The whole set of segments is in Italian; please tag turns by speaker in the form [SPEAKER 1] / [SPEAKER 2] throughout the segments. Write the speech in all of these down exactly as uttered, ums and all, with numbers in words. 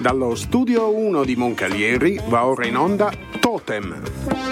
[SPEAKER 1] Dallo studio uno di Moncalieri va ora in onda Totem.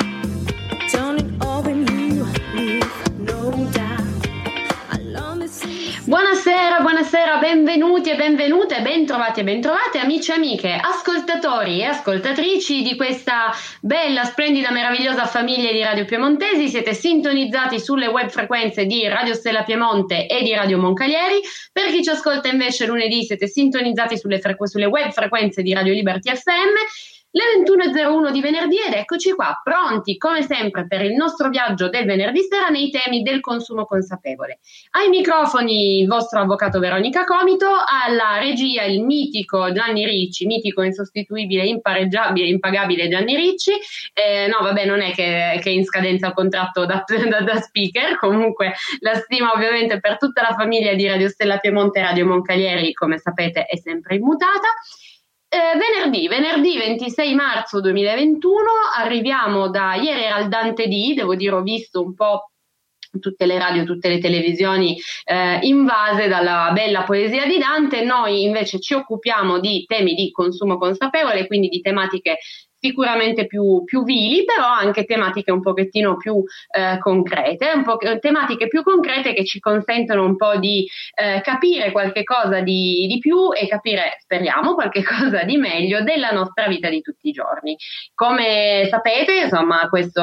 [SPEAKER 2] Buonasera, buonasera, benvenuti e benvenute, bentrovati e bentrovate amici e amiche, ascoltatori e ascoltatrici di questa bella, splendida, meravigliosa famiglia di Radio Piemontesi. Siete sintonizzati sulle web frequenze di Radio Stella Piemonte e di Radio Moncalieri. Per chi ci ascolta invece lunedì siete sintonizzati sulle, frequ- sulle web frequenze di Radio Liberty F M. Le ventuno e zero uno di venerdì ed eccoci qua, pronti come sempre per il nostro viaggio del venerdì sera nei temi del consumo consapevole. Ai microfoni il vostro avvocato Veronica Comito, alla regia il mitico Gianni Ricci, mitico, insostituibile, impareggiabile, impagabile Gianni Ricci. Eh, no vabbè, non è che, che è in scadenza il contratto da, da, da speaker, comunque la stima ovviamente per tutta la famiglia di Radio Stella Piemonte e Radio Moncalieri, come sapete, è sempre immutata. Eh, venerdì, venerdì ventisei marzo duemilaventuno, arriviamo da ieri era il Dante D, devo dire ho visto un po' tutte le radio, tutte le televisioni eh, invase dalla bella poesia di Dante. Noi invece ci occupiamo di temi di consumo consapevole, quindi di tematiche sicuramente più, più vili, però anche tematiche un pochettino più eh, concrete, un po' tematiche più concrete che ci consentono un po' di eh, capire qualche cosa di, di più e capire, speriamo, qualche cosa di meglio della nostra vita di tutti i giorni. Come sapete, insomma, questo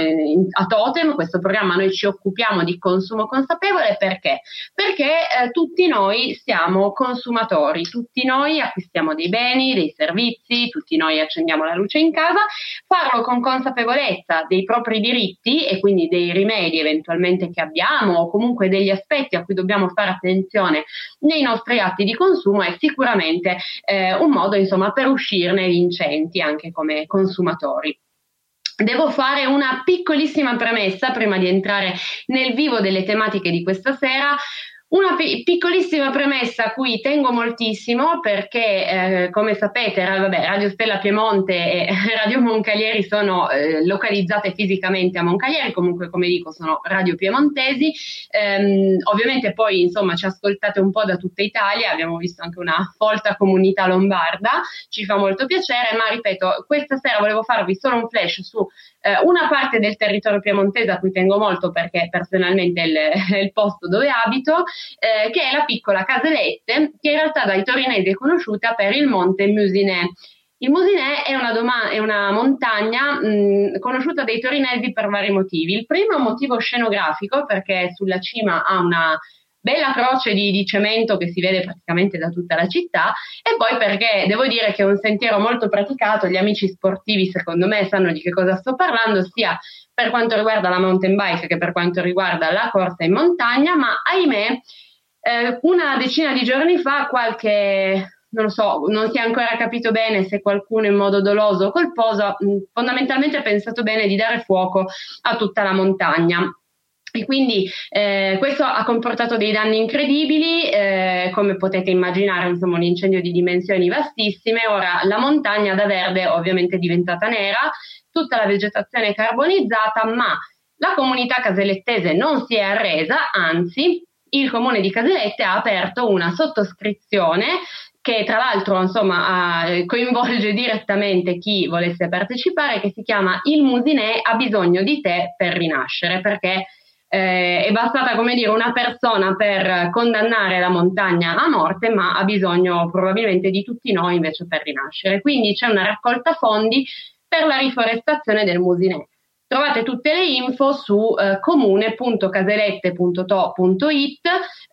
[SPEAKER 2] a Totem, questo programma, noi ci occupiamo di consumo consapevole perché? Perché eh, tutti noi siamo consumatori, tutti noi acquistiamo dei beni, dei servizi, tutti noi accendiamo la luce in casa. Farlo con consapevolezza dei propri diritti e quindi dei rimedi eventualmente che abbiamo o comunque degli aspetti a cui dobbiamo fare attenzione nei nostri atti di consumo è sicuramente eh, un modo, insomma, per uscirne vincenti anche come consumatori. Devo fare una piccolissima premessa prima di entrare nel vivo delle tematiche di questa sera. Una pi- piccolissima premessa a cui tengo moltissimo perché, eh, come sapete, vabbè, Radio Stella Piemonte e Radio Moncalieri sono eh, localizzate fisicamente a Moncalieri, comunque come dico sono radio piemontesi, ehm, ovviamente poi insomma ci ascoltate un po' da tutta Italia, abbiamo visto anche una folta comunità lombarda, ci fa molto piacere, ma ripeto, questa sera volevo farvi solo un flash su eh, una parte del territorio piemontese a cui tengo molto perché personalmente è il, è il posto dove abito, Eh, che è la piccola Caselette, che in realtà dai torinesi è conosciuta per il monte Musinè. Il Musinè è una, doma- è una montagna mh, conosciuta dai torinesi per vari motivi. Il primo è un motivo scenografico, perché sulla cima ha una bella croce di, di cemento che si vede praticamente da tutta la città, e poi perché devo dire che è un sentiero molto praticato, gli amici sportivi secondo me sanno di che cosa sto parlando, sia per quanto riguarda la mountain bike che per quanto riguarda la corsa in montagna, ma ahimè eh, una decina di giorni fa qualche, non lo so, non si è ancora capito bene se qualcuno in modo doloso o colposo mh, fondamentalmente ha pensato bene di dare fuoco a tutta la montagna. E quindi eh, questo ha comportato dei danni incredibili, eh, come potete immaginare, insomma, un incendio di dimensioni vastissime. Ora la montagna da verde ovviamente è diventata nera, tutta la vegetazione è carbonizzata, ma la comunità caselettese non si è arresa, anzi il comune di Caselette ha aperto una sottoscrizione che tra l'altro insomma uh, coinvolge direttamente chi volesse partecipare, che si chiama Il Musinè ha bisogno di te per rinascere, perché Eh, è bastata, come dire, una persona per condannare la montagna a morte, ma ha bisogno probabilmente di tutti noi invece per rinascere. Quindi c'è una raccolta fondi per la riforestazione del Musinè. Trovate tutte le info su eh, comune punto caselette punto to punto it.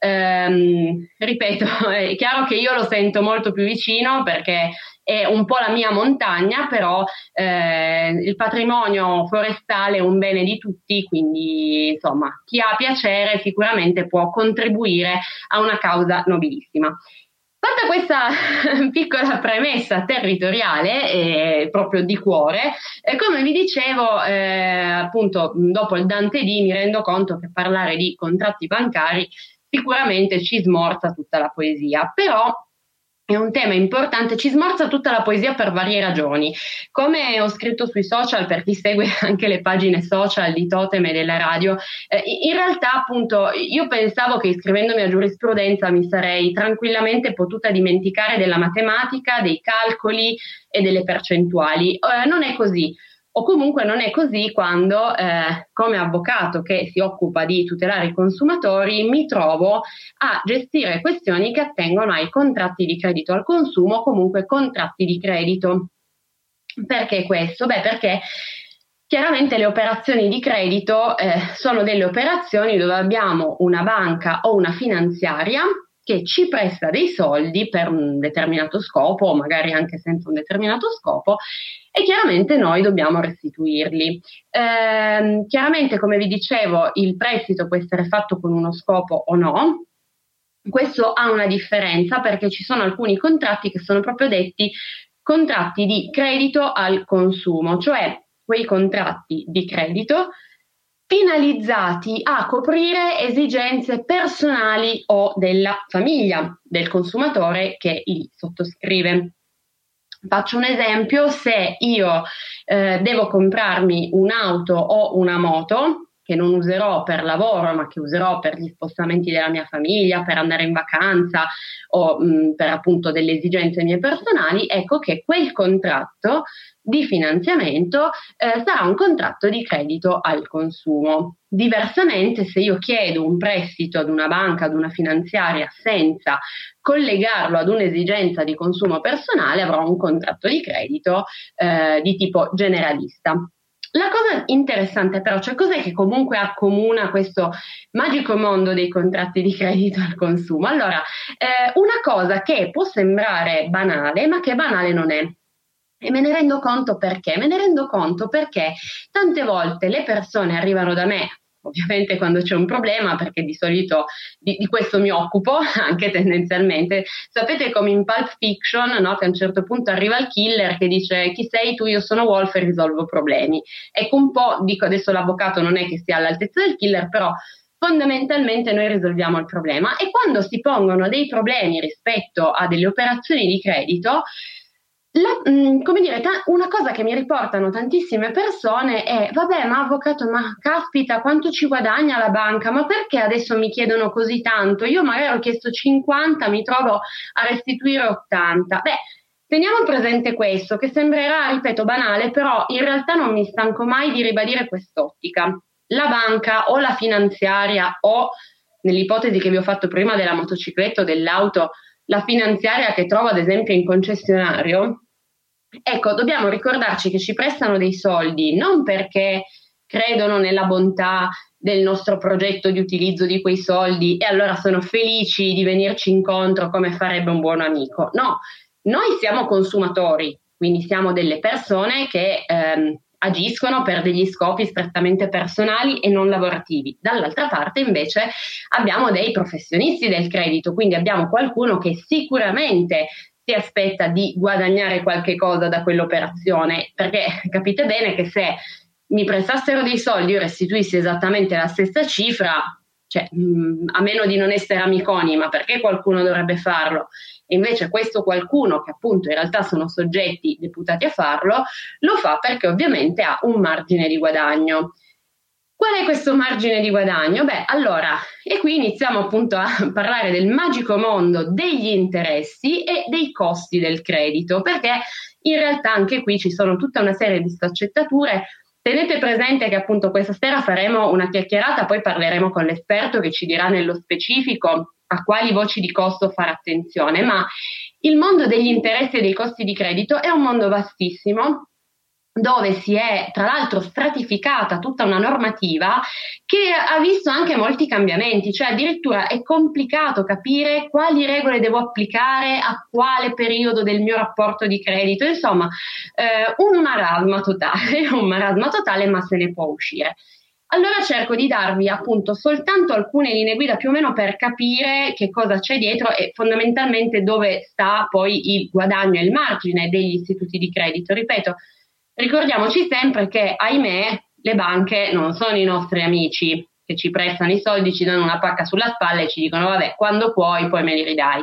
[SPEAKER 2] Ehm, ripeto, è chiaro che io lo sento molto più vicino perché è un po' la mia montagna, però eh, il patrimonio forestale è un bene di tutti, quindi insomma chi ha piacere sicuramente può contribuire a una causa nobilissima. Fatta questa piccola premessa territoriale, eh, proprio di cuore, eh, come vi dicevo, eh, appunto dopo il Dante D mi rendo conto che parlare di contratti bancari sicuramente ci smorza tutta la poesia, però è un tema importante, ci smorza tutta la poesia per varie ragioni. Come ho scritto sui social, per chi segue anche le pagine social di Totem e della radio, eh, in realtà appunto io pensavo che iscrivendomi a giurisprudenza mi sarei tranquillamente potuta dimenticare della matematica, dei calcoli e delle percentuali. Eh, non è così. O comunque non è così quando, eh, come avvocato che si occupa di tutelare i consumatori, mi trovo a gestire questioni che attengono ai contratti di credito al consumo o comunque contratti di credito. Perché questo? Beh, perché chiaramente le operazioni di credito eh, sono delle operazioni dove abbiamo una banca o una finanziaria che ci presta dei soldi per un determinato scopo, o magari anche senza un determinato scopo, e chiaramente noi dobbiamo restituirli. Eh, chiaramente, come vi dicevo, il prestito può essere fatto con uno scopo o no. Questo ha una differenza perché ci sono alcuni contratti che sono proprio detti contratti di credito al consumo, cioè quei contratti di credito finalizzati a coprire esigenze personali o della famiglia del consumatore che li sottoscrive. Faccio un esempio: se io eh, devo comprarmi un'auto o una moto che non userò per lavoro ma che userò per gli spostamenti della mia famiglia, per andare in vacanza o mh, per appunto delle esigenze mie personali, ecco che quel contratto di finanziamento eh, sarà un contratto di credito al consumo. Diversamente, se io chiedo un prestito ad una banca, ad una finanziaria, senza collegarlo ad un'esigenza di consumo personale, avrò un contratto di credito eh, di tipo generalista. La cosa interessante però, cioè cos'è che comunque accomuna questo magico mondo dei contratti di credito al consumo? Allora, eh, una cosa che può sembrare banale, ma che banale non è. E me ne rendo conto perché? Me ne rendo conto perché tante volte le persone arrivano da me, ovviamente quando c'è un problema, perché di solito di, di questo mi occupo anche tendenzialmente. Sapete come in Pulp Fiction, no? Che a un certo punto arriva il killer che dice: chi sei tu? Io sono Wolf e risolvo problemi. Ecco, un po', dico adesso l'avvocato non è che sia all'altezza del killer, però fondamentalmente noi risolviamo il problema. E quando si pongono dei problemi rispetto a delle operazioni di credito, La, mh, come dire, ta- una cosa che mi riportano tantissime persone è: vabbè, ma avvocato, ma caspita, quanto ci guadagna la banca? Ma perché adesso mi chiedono così tanto? Io magari ho chiesto cinquanta, mi trovo a restituire ottanta. Beh, teniamo presente questo, che sembrerà, ripeto, banale, però in realtà non mi stanco mai di ribadire quest'ottica. La banca o la finanziaria o, nell'ipotesi che vi ho fatto prima della motocicletta o dell'auto, la finanziaria che trovo ad esempio in concessionario, ecco, dobbiamo ricordarci che ci prestano dei soldi non perché credono nella bontà del nostro progetto di utilizzo di quei soldi e allora sono felici di venirci incontro come farebbe un buon amico. No, noi siamo consumatori, quindi siamo delle persone che ehm, agiscono per degli scopi strettamente personali e non lavorativi. Dall'altra parte invece abbiamo dei professionisti del credito, quindi abbiamo qualcuno che sicuramente si aspetta di guadagnare qualche cosa da quell'operazione, perché capite bene che se mi prestassero dei soldi io restituissi esattamente la stessa cifra, cioè mh, a meno di non essere amiconi, ma perché qualcuno dovrebbe farlo? E invece questo qualcuno, che appunto in realtà sono soggetti deputati a farlo, lo fa perché ovviamente ha un margine di guadagno. Qual è questo margine di guadagno? Beh, allora, e qui iniziamo appunto a parlare del magico mondo degli interessi e dei costi del credito, perché in realtà anche qui ci sono tutta una serie di sfaccettature. Tenete presente che appunto questa sera faremo una chiacchierata, poi parleremo con l'esperto che ci dirà nello specifico a quali voci di costo fare attenzione, ma il mondo degli interessi e dei costi di credito è un mondo vastissimo, dove si è tra l'altro stratificata tutta una normativa che ha visto anche molti cambiamenti, cioè addirittura è complicato capire quali regole devo applicare a quale periodo del mio rapporto di credito, insomma eh, un marasma totale, un marasma totale, ma se ne può uscire. Allora cerco di darvi appunto soltanto alcune linee guida più o meno per capire che cosa c'è dietro e fondamentalmente dove sta poi il guadagno e il margine degli istituti di credito. Ripeto, ricordiamoci sempre che, ahimè, le banche non sono i nostri amici che ci prestano i soldi, ci danno una pacca sulla spalla e ci dicono vabbè, quando puoi poi me li ridai.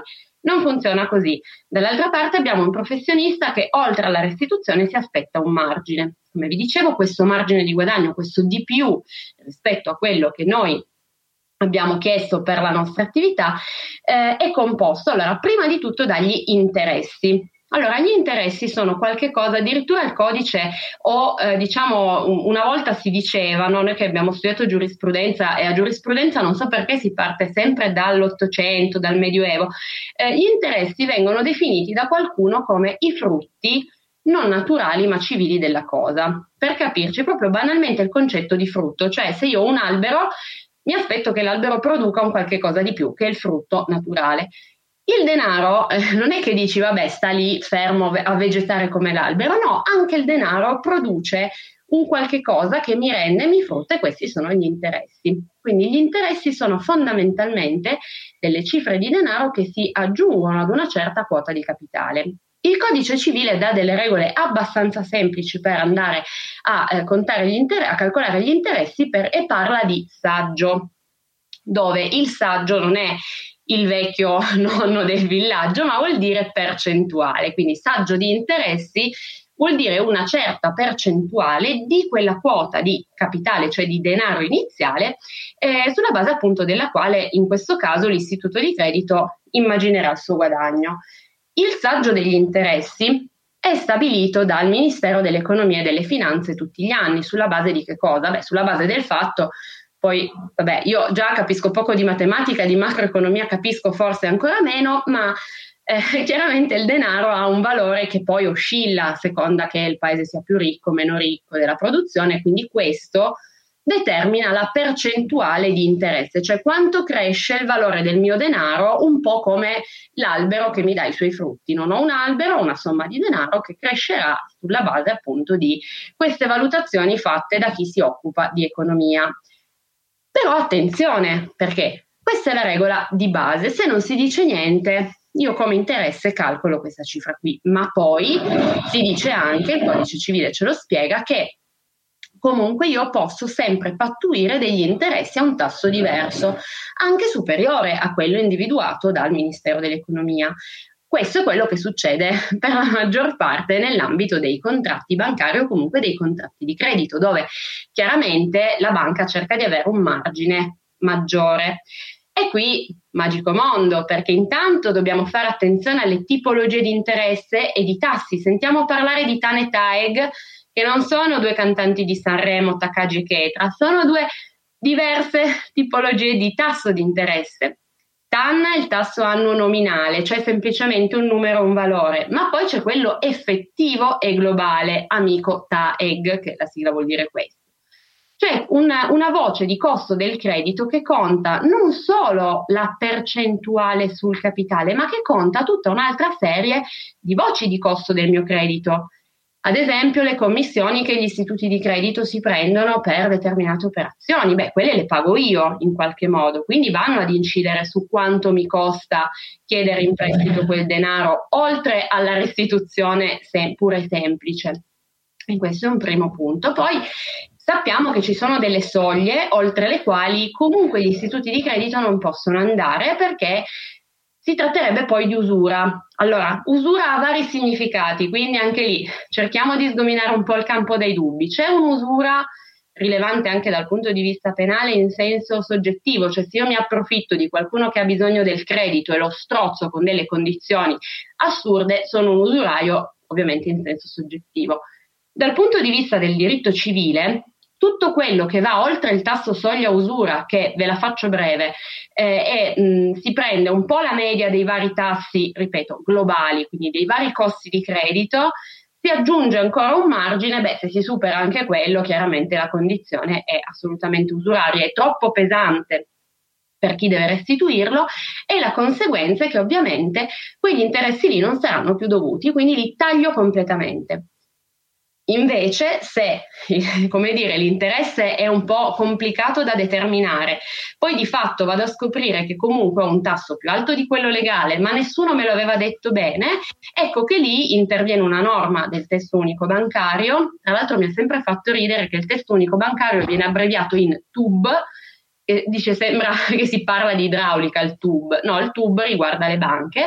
[SPEAKER 2] Non funziona così. Dall'altra parte abbiamo un professionista che oltre alla restituzione si aspetta un margine. Come vi dicevo, questo margine di guadagno, questo di più rispetto a quello che noi abbiamo chiesto per la nostra attività, eh, è composto, allora, prima di tutto dagli interessi. Allora, gli interessi sono qualche cosa, addirittura il codice, o eh, diciamo una volta si diceva, no? Noi che abbiamo studiato giurisprudenza, e a giurisprudenza non so perché si parte sempre dall'Ottocento, dal Medioevo, eh, gli interessi vengono definiti da qualcuno come i frutti non naturali ma civili della cosa. Per capirci, proprio banalmente il concetto di frutto, cioè se io ho un albero, mi aspetto che l'albero produca un qualche cosa di più, che è il frutto naturale. Il denaro eh, non è che dici vabbè sta lì fermo a vegetare come l'albero, no, anche il denaro produce un qualche cosa che mi rende, mi frutta, e questi sono gli interessi. Quindi gli interessi sono fondamentalmente delle cifre di denaro che si aggiungono ad una certa quota di capitale. Il codice civile dà delle regole abbastanza semplici per andare a eh, contare gli inter- a calcolare gli interessi per, e parla di saggio, dove il saggio non è il vecchio nonno del villaggio, ma vuol dire percentuale. Quindi saggio di interessi vuol dire una certa percentuale di quella quota di capitale, cioè di denaro iniziale, eh, sulla base appunto della quale in questo caso l'istituto di credito immaginerà il suo guadagno. Il saggio degli interessi è stabilito dal Ministero dell'Economia e delle Finanze tutti gli anni. Sulla base di che cosa? Beh, sulla base del fatto, poi vabbè, io già capisco poco di matematica, di macroeconomia capisco forse ancora meno, ma eh, chiaramente il denaro ha un valore che poi oscilla a seconda che il paese sia più ricco o meno ricco della produzione, quindi questo determina la percentuale di interesse, cioè quanto cresce il valore del mio denaro, un po' come l'albero che mi dà i suoi frutti. Non ho un albero, ho una somma di denaro che crescerà sulla base appunto di queste valutazioni fatte da chi si occupa di economia. Però attenzione, perché questa è la regola di base, se non si dice niente, io come interesse calcolo questa cifra qui, ma poi si dice anche, il codice civile ce lo spiega, che comunque io posso sempre pattuire degli interessi a un tasso diverso, anche superiore a quello individuato dal Ministero dell'Economia. Questo è quello che succede per la maggior parte nell'ambito dei contratti bancari o comunque dei contratti di credito, dove chiaramente la banca cerca di avere un margine maggiore. E qui magico mondo, perché intanto dobbiamo fare attenzione alle tipologie di interesse e di tassi. Sentiamo parlare di Tan e Taeg, che non sono due cantanti di Sanremo, Takagi e Ketra, sono due diverse tipologie di tasso di interesse. Tan è il tasso annuo nominale, cioè semplicemente un numero o un valore, ma poi c'è quello effettivo e globale, amico Taeg, che la sigla vuol dire questo. Cioè una, una voce di costo del credito che conta non solo la percentuale sul capitale, ma che conta tutta un'altra serie di voci di costo del mio credito. Ad esempio le commissioni che gli istituti di credito si prendono per determinate operazioni, beh, quelle le pago io in qualche modo, quindi vanno ad incidere su quanto mi costa chiedere in prestito quel denaro, oltre alla restituzione sem- pure semplice. E questo è un primo punto. Poi sappiamo che ci sono delle soglie oltre le quali comunque gli istituti di credito non possono andare, perché si tratterebbe poi di usura. Allora, usura ha vari significati, quindi anche lì cerchiamo di sdominare un po' il campo dei dubbi. C'è un'usura rilevante anche dal punto di vista penale in senso soggettivo, cioè se io mi approfitto di qualcuno che ha bisogno del credito e lo strozzo con delle condizioni assurde, sono un usuraio, ovviamente in senso soggettivo. Dal punto di vista del diritto civile, tutto quello che va oltre il tasso soglia usura, che ve la faccio breve, eh, e mh, si prende un po' la media dei vari tassi, ripeto, globali, quindi dei vari costi di credito, si aggiunge ancora un margine, beh, se si supera anche quello, chiaramente la condizione è assolutamente usuraria, è troppo pesante per chi deve restituirlo, e la conseguenza è che ovviamente quegli interessi lì non saranno più dovuti, quindi li taglio completamente. Invece, se, come dire, l'interesse è un po' complicato da determinare, poi di fatto vado a scoprire che comunque ho un tasso più alto di quello legale, ma nessuno me lo aveva detto bene, ecco che lì interviene una norma del testo unico bancario. Tra l'altro mi ha sempre fatto ridere che il testo unico bancario viene abbreviato in T U B, e dice sembra che si parla di idraulica il T U B, no, il T U B riguarda le banche,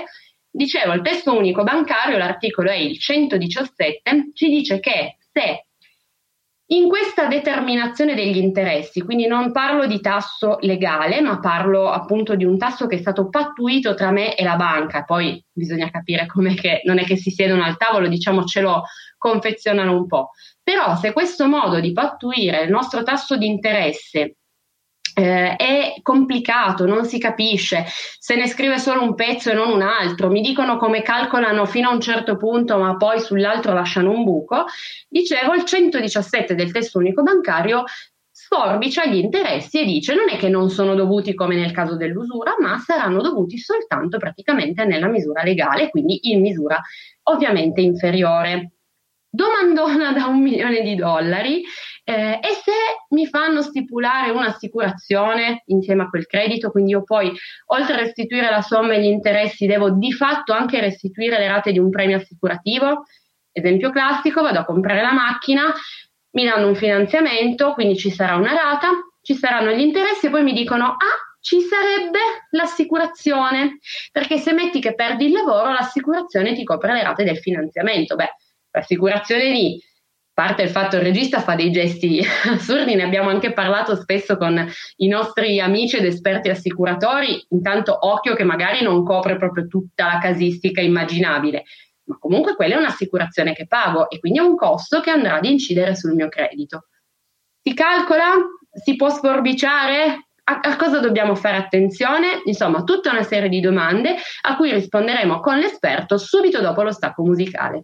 [SPEAKER 2] Dicevo, il testo unico bancario, l'articolo è il centodiciassette, ci dice che se in questa determinazione degli interessi, quindi non parlo di tasso legale, ma parlo appunto di un tasso che è stato pattuito tra me e la banca, poi bisogna capire com'è che non è che si siedono al tavolo, diciamo ce lo confezionano un po', però se questo modo di pattuire il nostro tasso di interesse Eh, è complicato, non si capisce, se ne scrive solo un pezzo e non un altro, mi dicono come calcolano fino a un certo punto ma poi sull'altro lasciano un buco, dicevo il centodiciassette del testo unico bancario sforbicia gli interessi e dice non è che non sono dovuti come nel caso dell'usura, ma saranno dovuti soltanto praticamente nella misura legale, quindi in misura ovviamente inferiore. Domandona da un milione di dollari, eh, e se mi fanno stipulare un'assicurazione insieme a quel credito, quindi io poi oltre a restituire la somma e gli interessi devo di fatto anche restituire le rate di un premio assicurativo? Esempio classico, vado a comprare la macchina, mi danno un finanziamento, quindi ci sarà una rata, ci saranno gli interessi e poi mi dicono ah, ci sarebbe l'assicurazione, perché se metti che perdi il lavoro l'assicurazione ti copre le rate del finanziamento. Beh, l'assicurazione lì, a parte il fatto che il regista fa dei gesti assurdi, ne abbiamo anche parlato spesso con i nostri amici ed esperti assicuratori, intanto occhio che magari non copre proprio tutta la casistica immaginabile, ma comunque quella è un'assicurazione che pago e quindi è un costo che andrà ad incidere sul mio credito. Si calcola? Si può sforbiciare? A, a cosa dobbiamo fare attenzione? Insomma, tutta una serie di domande a cui risponderemo con l'esperto subito dopo lo stacco musicale.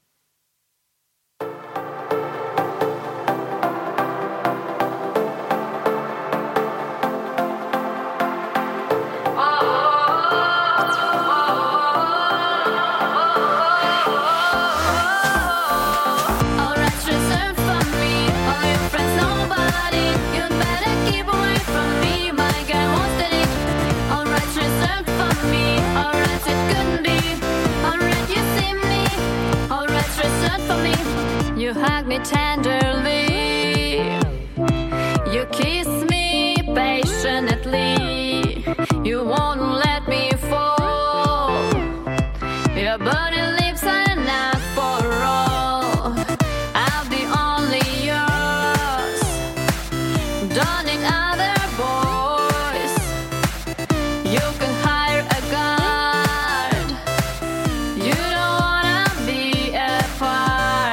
[SPEAKER 3] You hug me tenderly, you kiss me passionately, you won't let me fall, your burning lips are enough for all, I'll be only yours, don't need other boys, you can hire a guard, you don't wanna be apart.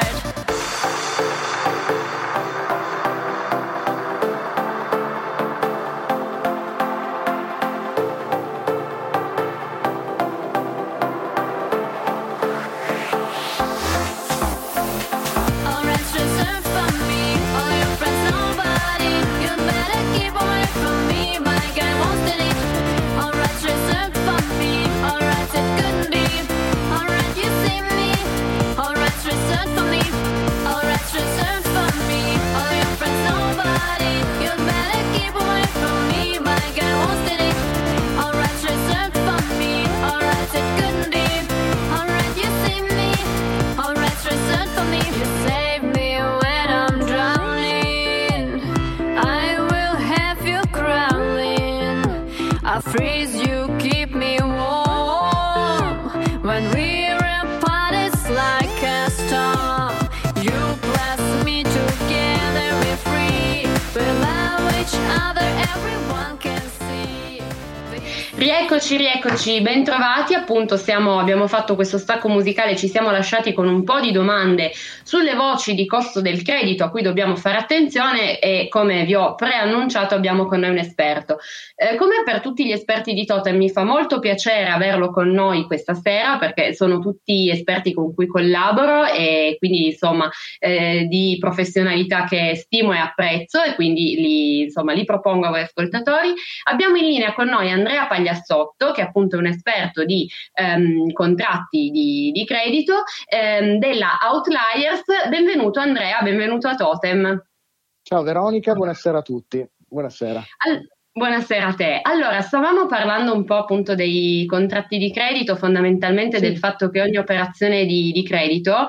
[SPEAKER 3] I freeze you, keep me warm. When we're apart, it's like a storm. You bless me together, we're free. We love each other, everyone can see.
[SPEAKER 2] Rieccoci, rieccoci, bentrovati, appunto siamo, abbiamo fatto questo stacco musicale, ci siamo lasciati con un po' di domande sulle voci di costo del credito a cui dobbiamo fare attenzione e come vi ho preannunciato abbiamo con noi un esperto. Eh, come per tutti gli esperti di Totem mi fa molto piacere averlo con noi questa sera perché sono tutti esperti con cui collaboro e quindi insomma eh, di professionalità che stimo e apprezzo e quindi li, insomma, li propongo a voi ascoltatori. Abbiamo in linea con noi Andrea Pagliassotto che è appunto un esperto di ehm, contratti di, di credito ehm, della Outliers. Benvenuto Andrea, benvenuto a Totem.
[SPEAKER 4] Ciao Veronica, buonasera a tutti. Buonasera.
[SPEAKER 2] All- buonasera a te. Allora, stavamo parlando un po' appunto dei contratti di credito, fondamentalmente sì. Del fatto che ogni operazione di, di credito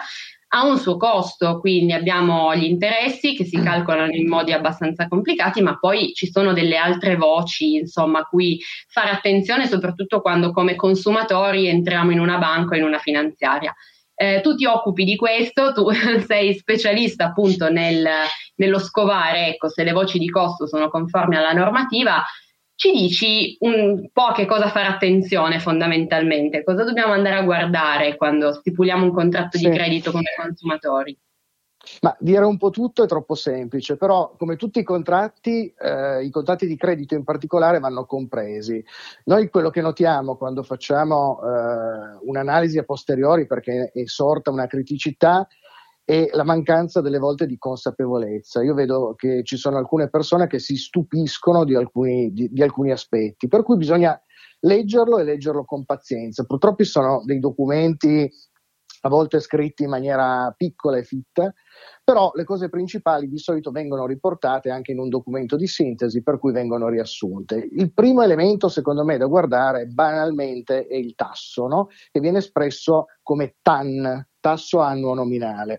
[SPEAKER 2] ha un suo costo, quindi abbiamo gli interessi che si calcolano in modi abbastanza complicati, ma poi ci sono delle altre voci, insomma, a cui fare attenzione, soprattutto quando come consumatori entriamo in una banca o in una finanziaria. Eh, tu ti occupi di questo, tu sei specialista appunto nel, nello scovare, ecco, se le voci di costo sono conformi alla normativa. Ci dici un po' a che cosa fare attenzione fondamentalmente, cosa dobbiamo andare a guardare quando stipuliamo un contratto
[SPEAKER 4] Sì.
[SPEAKER 2] di credito come consumatori?
[SPEAKER 4] Ma dire un po' tutto è troppo semplice, però come tutti i contratti, eh, i contratti di credito in particolare vanno compresi. Noi quello che notiamo quando facciamo eh, un'analisi a posteriori perché è sorta una criticità è la mancanza delle volte di consapevolezza. Io vedo che ci sono alcune persone che si stupiscono di alcuni, di, di alcuni aspetti, per cui bisogna leggerlo e leggerlo con pazienza. Purtroppo sono dei documenti a volte scritti in maniera piccola e fitta, però le cose principali di solito vengono riportate anche in un documento di sintesi, per cui vengono riassunte. Il primo elemento, secondo me, da guardare banalmente è il tasso, no? Che viene espresso come T A N, tasso annuo nominale.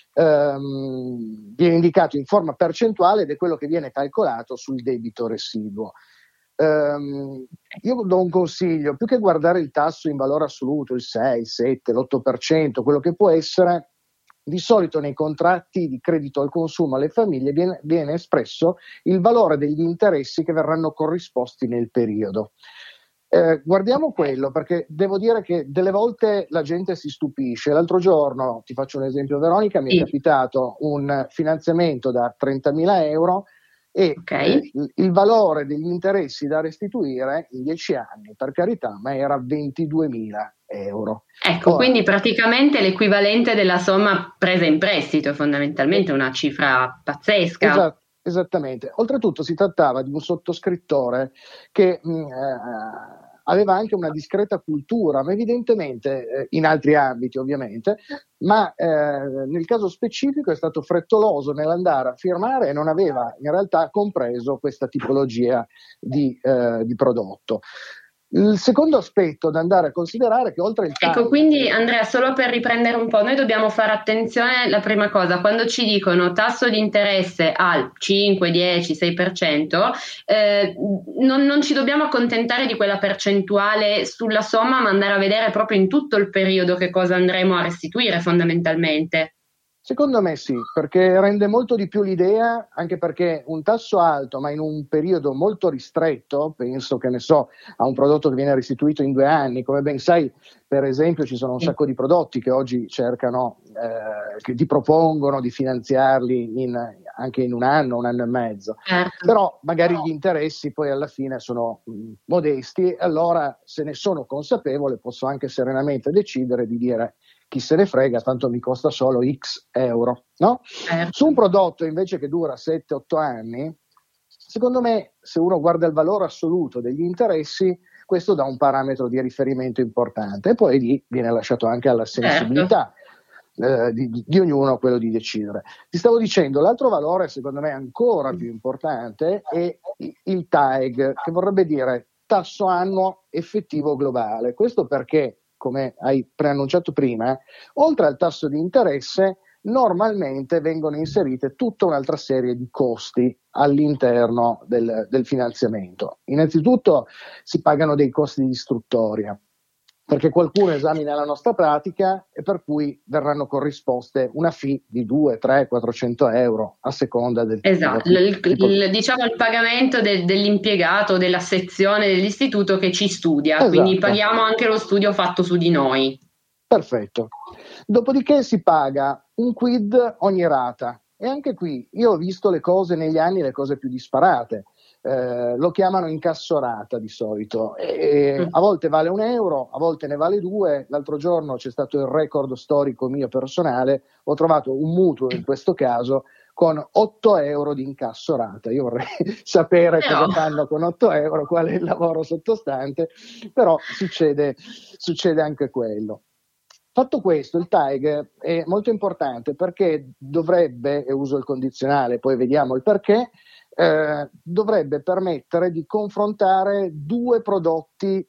[SPEAKER 4] Ehm, viene indicato in forma percentuale ed è quello che viene calcolato sul debito residuo. Um, io do un consiglio: più che guardare il tasso in valore assoluto, il sei, il sette, l'otto per cento, quello che può essere, di solito nei contratti di credito al consumo alle famiglie viene, viene espresso il valore degli interessi che verranno corrisposti nel periodo. Eh, guardiamo quello, perché devo dire che delle volte la gente si stupisce. L'altro giorno, ti faccio un esempio Veronica, mi è capitato un finanziamento da trentamila euro e
[SPEAKER 2] Okay.
[SPEAKER 4] eh, il, il valore degli interessi da restituire in dieci anni, per carità, ma era ventiduemila euro.
[SPEAKER 2] Ecco,
[SPEAKER 4] Ora,
[SPEAKER 2] quindi praticamente l'equivalente della somma presa in prestito, fondamentalmente una cifra pazzesca.
[SPEAKER 4] Esatto, esattamente. Oltretutto si trattava di un sottoscrittore che mh, eh, aveva anche una discreta cultura, ma evidentemente eh, in altri ambiti ovviamente, ma eh, nel caso specifico è stato frettoloso nell'andare a firmare e non aveva in realtà compreso questa tipologia di, eh, di prodotto. Il secondo aspetto da andare a considerare è che oltre il
[SPEAKER 2] Ecco,
[SPEAKER 4] taglio,
[SPEAKER 2] quindi Andrea, solo per riprendere un po', noi dobbiamo fare attenzione, la prima cosa, quando ci dicono tasso di interesse al cinque, dieci, sei per cento, eh, non, non ci dobbiamo accontentare di quella percentuale sulla somma, ma andare a vedere proprio in tutto il periodo che cosa andremo a restituire fondamentalmente.
[SPEAKER 4] secondo me sì, perché rende molto di più l'idea, anche perché un tasso alto ma in un periodo molto ristretto, penso che ne so, a un prodotto che viene restituito in due anni, come ben sai, per esempio ci sono un sacco di prodotti che oggi cercano, eh, che ti propongono di finanziarli in, anche in un anno, un anno e mezzo,
[SPEAKER 2] Certo.
[SPEAKER 4] però magari gli interessi poi alla fine sono mh, modesti, allora se ne sono consapevole posso anche serenamente decidere di dire chi se ne frega, tanto mi costa solo X euro, no?
[SPEAKER 2] Certo.
[SPEAKER 4] Su un prodotto invece che dura sette otto anni, secondo me, se uno guarda il valore assoluto degli interessi, questo dà un parametro di riferimento importante e poi lì viene lasciato anche alla sensibilità eh, di, di ognuno quello di decidere. Ti stavo dicendo, l'altro valore secondo me ancora più importante è il T A E G, che vorrebbe dire tasso annuo effettivo globale. Questo perché, come hai preannunciato prima, oltre al tasso di interesse normalmente vengono inserite tutta un'altra serie di costi all'interno del, del finanziamento. Innanzitutto si pagano dei costi di istruttoria, perché qualcuno esamina la nostra pratica e per cui verranno corrisposte una fee di due, tre, quattrocento euro a seconda del
[SPEAKER 2] Esatto,
[SPEAKER 4] tipo.
[SPEAKER 2] il, il, diciamo il pagamento del, dell'impiegato della sezione dell'istituto che ci studia,
[SPEAKER 4] Esatto.
[SPEAKER 2] Quindi paghiamo anche lo studio fatto su di noi.
[SPEAKER 4] Perfetto. Dopodiché si paga un quid ogni rata e anche qui io ho visto le cose negli anni, le cose più disparate. Eh, lo chiamano incassorata di solito e
[SPEAKER 2] Mm.
[SPEAKER 4] a volte vale un euro, a volte ne vale due. L'altro giorno c'è stato il record storico mio personale, ho trovato un mutuo in questo caso con otto euro di incassorata. Io vorrei sapere
[SPEAKER 2] Però-
[SPEAKER 4] cosa fanno con otto euro, qual è il lavoro sottostante, però succede, succede anche quello. Fatto questo, il T A E G è molto importante perché dovrebbe, e uso il condizionale, poi vediamo il perché, eh, dovrebbe permettere di confrontare due prodotti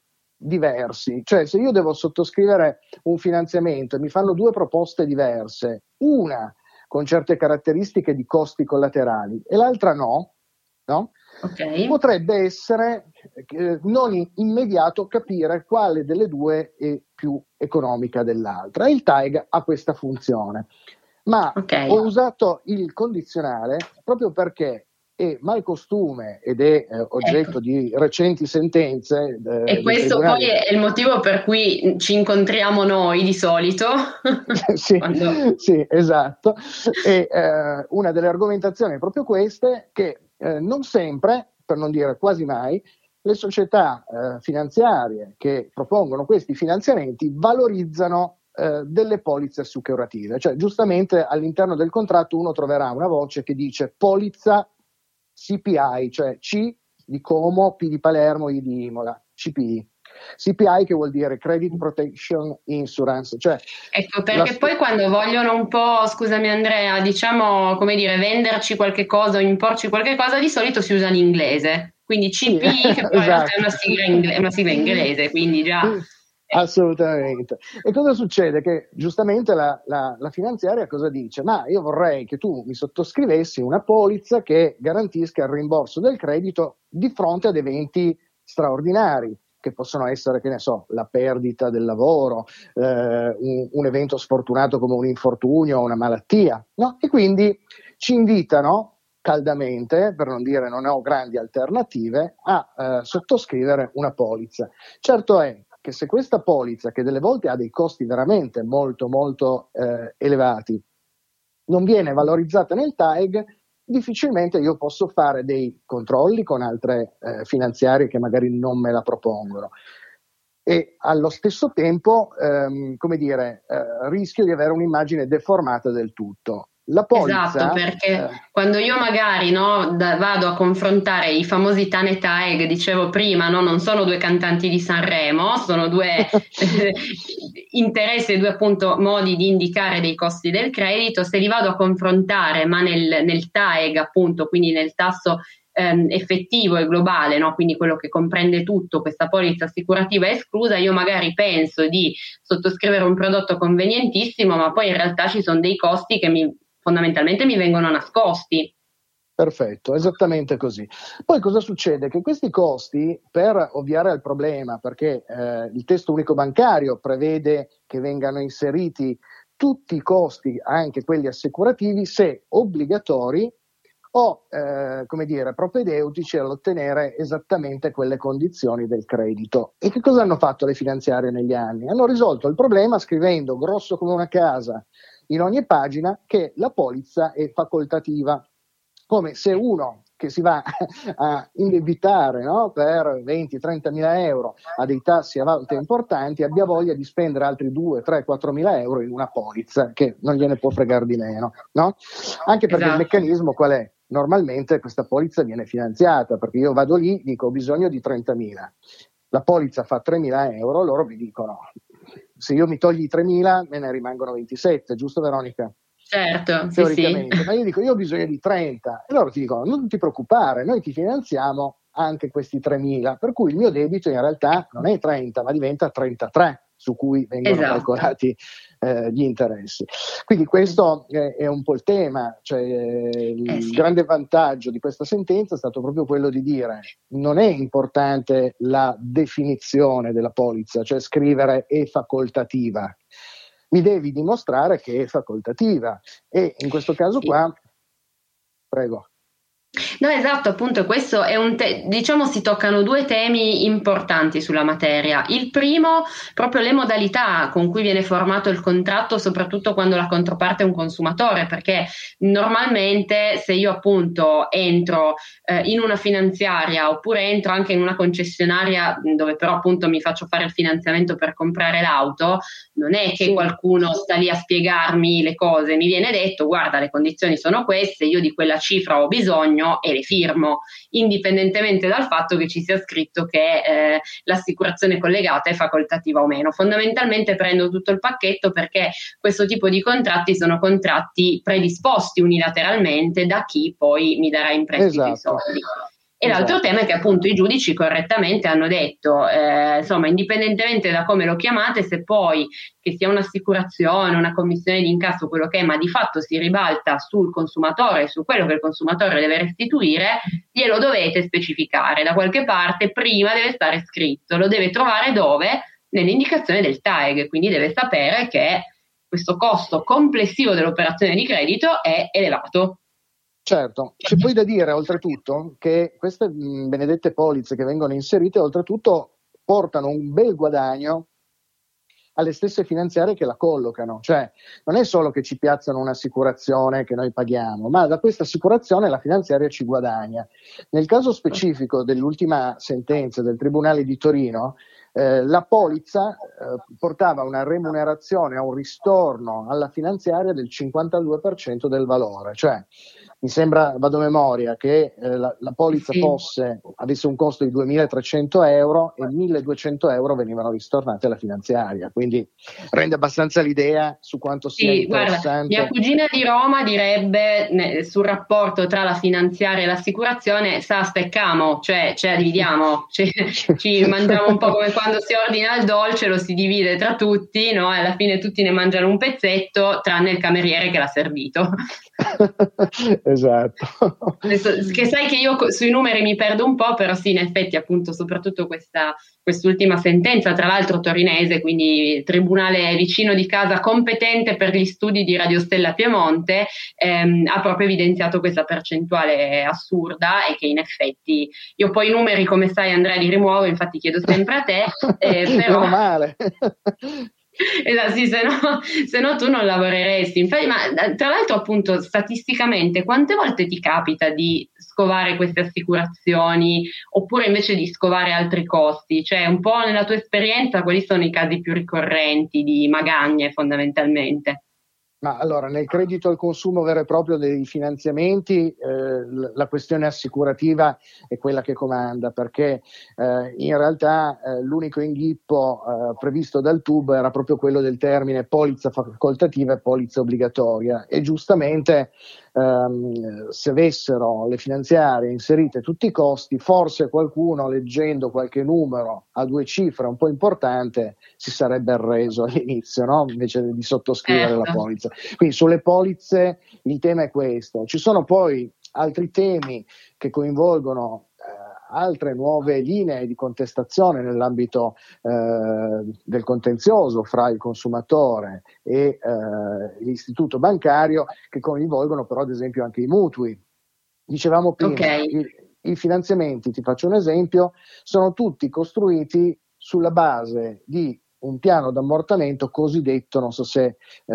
[SPEAKER 4] diversi, cioè se io devo sottoscrivere un finanziamento e mi fanno due proposte diverse, una con certe caratteristiche di costi collaterali e l'altra no, no?
[SPEAKER 2] Okay.
[SPEAKER 4] Potrebbe essere eh, non immediato capire quale delle due è più economica dell'altra. Il T A E G ha questa funzione, ma
[SPEAKER 2] Okay.
[SPEAKER 4] ho usato il condizionale proprio perché è malcostume ed è eh, oggetto
[SPEAKER 2] Ecco.
[SPEAKER 4] di recenti sentenze. eh,
[SPEAKER 2] E
[SPEAKER 4] dei
[SPEAKER 2] questo
[SPEAKER 4] tribunali.
[SPEAKER 2] poi è il motivo per cui ci incontriamo noi di solito.
[SPEAKER 4] Sì,
[SPEAKER 2] Quando-
[SPEAKER 4] sì, esatto. E eh, una delle argomentazioni è proprio queste, che eh, non sempre, per non dire quasi mai, le società eh, finanziarie che propongono questi finanziamenti valorizzano eh, delle polizze assicurative. Cioè, giustamente all'interno del contratto uno troverà una voce che dice polizza C P I, cioè C di Como, P di Palermo, I di Imola, C P I. C P I che vuol dire Credit Protection Insurance, cioè
[SPEAKER 2] Ecco, perché
[SPEAKER 4] la-
[SPEAKER 2] poi quando vogliono un po', scusami Andrea, diciamo, come dire, venderci qualche cosa o imporci qualche cosa, di solito si usa l'inglese. Quindi C P I, che poi in realtà è una sigla, ingle- è una sigla inglese, quindi già...
[SPEAKER 4] Assolutamente. E cosa succede? Che giustamente la, la, la finanziaria cosa dice? Ma io vorrei che tu mi sottoscrivessi una polizza che garantisca il rimborso del credito di fronte ad eventi straordinari, che possono essere, che ne so, la perdita del lavoro, eh, un, un evento sfortunato come un infortunio o una malattia, no? E quindi ci invitano caldamente, per non dire non ho grandi alternative, a eh, sottoscrivere una polizza. Certo è che se questa polizza, che delle volte ha dei costi veramente molto molto eh, elevati, non viene valorizzata nel T A E G, difficilmente io posso fare dei controlli con altre eh, finanziarie che magari non me la propongono. E allo stesso tempo, ehm, come dire, eh, rischio di avere un'immagine deformata del tutto. La polizza,
[SPEAKER 2] Esatto, perché
[SPEAKER 4] eh,
[SPEAKER 2] quando io magari no, da- vado a confrontare i famosi Tane T A E G, dicevo prima, no, non sono due cantanti di Sanremo, sono due eh, interessi, due appunto modi di indicare dei costi del credito. Se li vado a confrontare, ma nel, nel T A E G appunto, quindi nel tasso ehm, effettivo e globale, no, quindi quello che comprende tutto, questa polizza assicurativa è esclusa, io magari penso di sottoscrivere un prodotto convenientissimo, ma poi in realtà ci sono dei costi che mi fondamentalmente mi vengono nascosti.
[SPEAKER 4] Perfetto, esattamente così. Poi cosa succede? Che questi costi, per ovviare al problema, perché eh, il testo unico bancario prevede che vengano inseriti tutti i costi, anche quelli assicurativi, se obbligatori o, eh, come dire, propedeutici all'ottenere esattamente quelle condizioni del credito. E che cosa hanno fatto le finanziarie negli anni? Hanno risolto il problema scrivendo grosso come una casa in ogni pagina che la polizza è facoltativa, come se uno che si va a indebitare, no, per venti trenta mila euro a dei tassi a volte importanti abbia voglia di spendere altri due, tre, quattro mila euro in una polizza che non gliene può fregare di meno, no? Anche perché
[SPEAKER 2] Esatto.
[SPEAKER 4] il meccanismo qual è? Normalmente questa polizza viene finanziata, perché io vado lì, dico ho bisogno di trentamila, la polizza fa tremila euro, loro mi dicono se io mi togli i tremila me ne rimangono ventisette, giusto Veronica?
[SPEAKER 2] Certo, sì,
[SPEAKER 4] Teoricamente,
[SPEAKER 2] sì.
[SPEAKER 4] ma io dico io ho bisogno di trenta e loro ti dicono non ti preoccupare, noi ti finanziamo anche questi tremila, per cui il mio debito in realtà non è trenta ma diventa trentatré, su cui vengono
[SPEAKER 2] Esatto.
[SPEAKER 4] calcolati eh, gli interessi. Quindi questo è, è un po' il tema, cioè eh, il
[SPEAKER 2] Eh sì.
[SPEAKER 4] grande vantaggio di questa sentenza è stato proprio quello di dire non è importante la definizione della polizza, cioè scrivere è facoltativa, mi devi dimostrare che è facoltativa e in questo caso
[SPEAKER 2] Sì.
[SPEAKER 4] qua, prego.
[SPEAKER 2] No, esatto, appunto, questo è un te- diciamo si toccano due temi importanti sulla materia. Il primo, proprio le modalità con cui viene formato il contratto, soprattutto quando la controparte è un consumatore, perché normalmente se io appunto entro eh, in una finanziaria oppure entro anche in una concessionaria dove però appunto mi faccio fare il finanziamento per comprare l'auto, non è che
[SPEAKER 4] Sì.
[SPEAKER 2] qualcuno sta lì a spiegarmi le cose, mi viene detto guarda le condizioni sono queste, io di quella cifra ho bisogno e le firmo, indipendentemente dal fatto che ci sia scritto che eh, l'assicurazione collegata è facoltativa o meno. Fondamentalmente prendo tutto il pacchetto perché questo tipo di contratti sono contratti predisposti unilateralmente da chi poi mi darà in prestito
[SPEAKER 4] Esatto.
[SPEAKER 2] i soldi. E
[SPEAKER 4] esatto.
[SPEAKER 2] L'altro tema è che appunto i giudici correttamente hanno detto, eh, insomma, indipendentemente da come lo chiamate, se poi che sia un'assicurazione, una commissione di incasso, quello che è, ma di fatto si ribalta sul consumatore, su quello che il consumatore deve restituire, glielo dovete specificare. Da qualche parte prima deve stare scritto, lo deve trovare dove? Nell'indicazione del T A E G, quindi deve sapere che questo costo complessivo dell'operazione di credito è elevato.
[SPEAKER 4] Certo, c'è poi da dire oltretutto che queste mh, benedette polizze che vengono inserite oltretutto portano un bel guadagno alle stesse finanziarie che la collocano, cioè non è solo che ci piazzano un'assicurazione che noi paghiamo, ma da questa assicurazione la finanziaria ci guadagna. Nel caso specifico dell'ultima sentenza del Tribunale di Torino, eh, la polizza eh, portava una remunerazione, a un ristorno alla finanziaria del cinquantadue per cento del valore, cioè mi sembra, vado a memoria, che eh, la, la polizza
[SPEAKER 2] sì.
[SPEAKER 4] fosse, avesse un costo di duemilatrecento euro e milleduecento euro venivano ristornati alla finanziaria, quindi rende abbastanza l'idea su quanto sia
[SPEAKER 2] sì,
[SPEAKER 4] interessante.
[SPEAKER 2] Guarda, mia cugina di Roma direbbe ne, sul rapporto tra la finanziaria e l'assicurazione, sa steccamo, cioè, cioè dividiamo, cioè, ci mangiamo un po' come quando si ordina il dolce, lo si divide tra tutti, no? E alla fine tutti ne mangiano un pezzetto, tranne il cameriere che l'ha servito.
[SPEAKER 4] Esatto.
[SPEAKER 2] Adesso, che sai che io sui numeri mi perdo un po', però sì, in effetti appunto soprattutto questa quest'ultima sentenza, tra l'altro torinese, quindi tribunale vicino di casa competente per gli studi di Radio Stella Piemonte, ehm, ha proprio evidenziato questa percentuale assurda e che in effetti io poi i numeri, come sai Andrea, li rimuovo, infatti chiedo sempre a te, eh, però...
[SPEAKER 4] Meno male.
[SPEAKER 2] Esatto, sì, se no, se no tu non lavoreresti. Infatti, ma tra l'altro appunto statisticamente quante volte ti capita di scovare queste assicurazioni oppure invece di scovare altri costi? Cioè un po' nella tua esperienza quali sono i casi più ricorrenti di magagne fondamentalmente?
[SPEAKER 4] Ma allora, nel credito al consumo vero e proprio dei finanziamenti, eh, la questione assicurativa è quella che comanda, perché eh, in realtà eh, l'unico inghippo eh, previsto dal T U B era proprio quello del termine polizza facoltativa e polizza obbligatoria, e giustamente ehm, se avessero le finanziarie inserite tutti i costi, forse qualcuno, leggendo qualche numero a due cifre un po' importante, si sarebbe arreso all'inizio, no? Invece di sottoscrivere
[SPEAKER 2] Certo.
[SPEAKER 4] la polizza. Quindi sulle polizze il tema è questo. Ci sono poi altri temi che coinvolgono eh, altre nuove linee di contestazione nell'ambito eh, del contenzioso fra il consumatore e eh, l'istituto bancario, che coinvolgono però ad esempio anche i mutui. Dicevamo prima,
[SPEAKER 2] Okay.
[SPEAKER 4] i, i finanziamenti, ti faccio un esempio, sono tutti costruiti sulla base di un piano d'ammortamento cosiddetto, non so se eh,